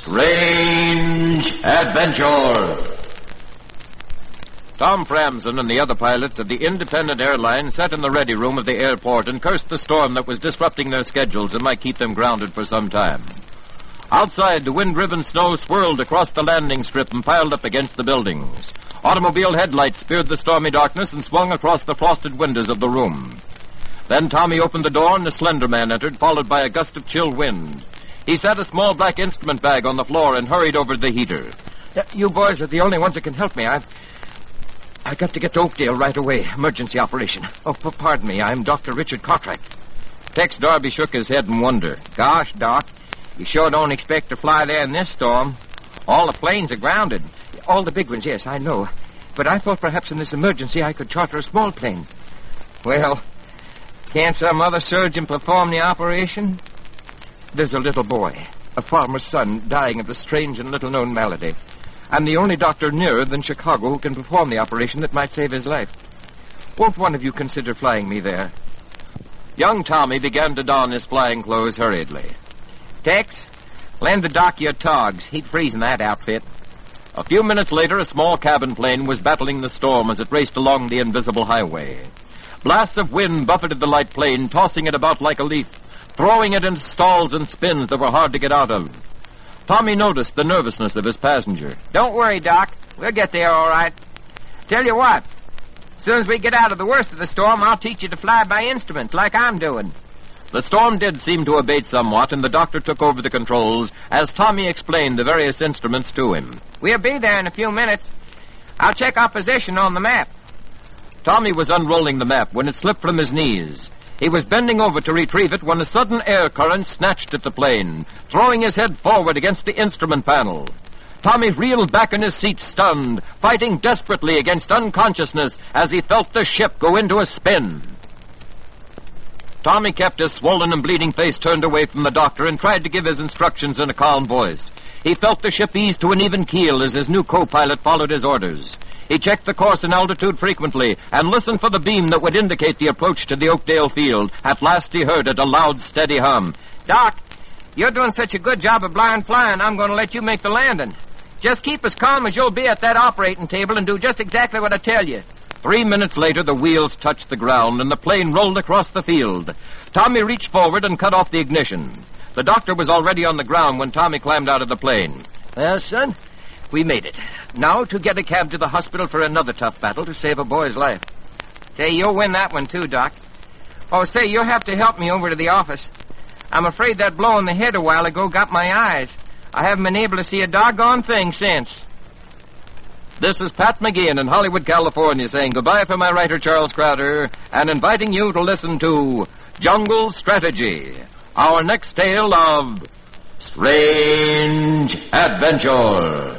Strange Adventure. Tom Framson and the other pilots of the Independent Airline sat in the ready room of the airport and cursed the storm that was disrupting their schedules and might keep them grounded for some time. Outside, the wind-driven snow swirled across the landing strip and piled up against the buildings. Automobile headlights speared the stormy darkness and swung across the frosted windows of the room. Then Tommy opened the door and a slender man entered, followed by a gust of chill wind. He set a small black instrument bag on the floor and hurried over to the heater. You boys are the only ones that can help me. I've got to get to Oakdale right away. Emergency operation. Oh, pardon me. I'm Dr. Richard Cartwright. Tex Darby shook his head in wonder. Gosh, Doc, you sure don't expect to fly there in this storm. All the planes are grounded. All the big ones, yes, I know. But I thought perhaps in this emergency I could charter a small plane. Well, can't some other surgeon perform the operation? There's a little boy, a farmer's son, dying of the strange and little-known malady. I'm the only doctor nearer than Chicago who can perform the operation that might save his life. Won't one of you consider flying me there? Young Tommy began to don his flying clothes hurriedly. Tex, lend the doc your togs. He'd freeze in that outfit. A few minutes later, a small cabin plane was battling the storm as it raced along the invisible highway. Blasts of wind buffeted the light plane, tossing it about like a leaf, throwing it into stalls and spins that were hard to get out of. Tommy noticed the nervousness of his passenger. Don't worry, Doc. We'll get there all right. Tell you what, as soon as we get out of the worst of the storm, I'll teach you to fly by instruments like I'm doing. The storm did seem to abate somewhat, and the doctor took over the controls as Tommy explained the various instruments to him. We'll be there in a few minutes. I'll check our position on the map. Tommy was unrolling the map when it slipped from his knees. He was bending over to retrieve it when a sudden air current snatched at the plane, throwing his head forward against the instrument panel. Tommy reeled back in his seat, stunned, fighting desperately against unconsciousness as he felt the ship go into a spin. Tommy kept his swollen and bleeding face turned away from the doctor and tried to give his instructions in a calm voice. He felt the ship ease to an even keel as his new co-pilot followed his orders. He checked the course and altitude frequently and listened for the beam that would indicate the approach to the Oakdale field. At last he heard it, a loud, steady hum. Doc, you're doing such a good job of blind flying, I'm going to let you make the landing. Just keep as calm as you'll be at that operating table and do just exactly what I tell you. 3 minutes later, the wheels touched the ground and the plane rolled across the field. Tommy reached forward and cut off the ignition. The doctor was already on the ground when Tommy climbed out of the plane. Well, son, we made it. Now to get a cab to the hospital for another tough battle to save a boy's life. Say, you'll win that one too, Doc. Oh, say, you'll have to help me over to the office. I'm afraid that blow in the head a while ago got my eyes. I haven't been able to see a doggone thing since. This is Pat McGeehan in Hollywood, California, saying goodbye for my writer, Charles Crowder, and inviting you to listen to Jungle Strategy, our next tale of Strange Adventure.